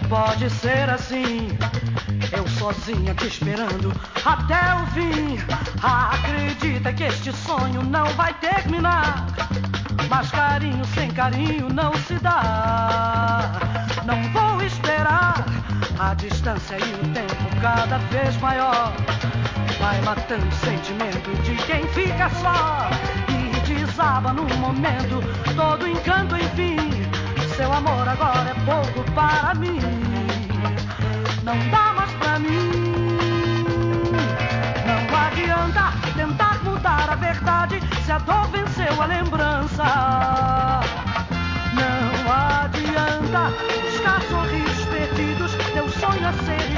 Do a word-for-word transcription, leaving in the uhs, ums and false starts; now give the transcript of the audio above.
pode ser assim. Eu sozinha te esperando até o fim. Acredita que este sonho não vai terminar. Mas carinho sem carinho não se dá. Não vou esperar. A distância e o tempo cada vez maior vai matando o sentimento de quem fica só. E desaba num momento todo encanto, enfim. Seu amor agora é pouco para mim. Não dá mais pra mim. Não adianta tentar mudar a verdade se a dor venceu a lembrança.